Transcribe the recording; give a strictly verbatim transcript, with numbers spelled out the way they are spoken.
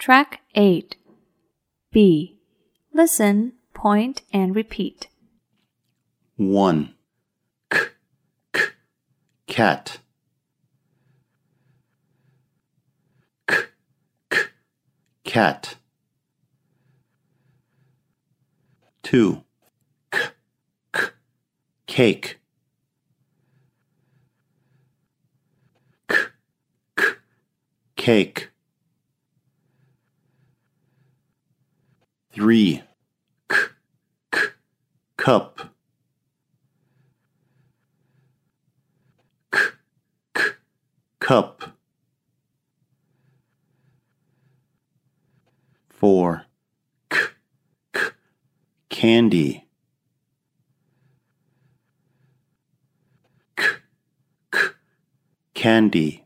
Track eight. B. Listen, point, and repeat. one. K, k, cat. K, k, cat. two. K, k, cake. K, k, cake. three. K, k, cup. K, k, cup. four. K, k, candy. K, k, candy.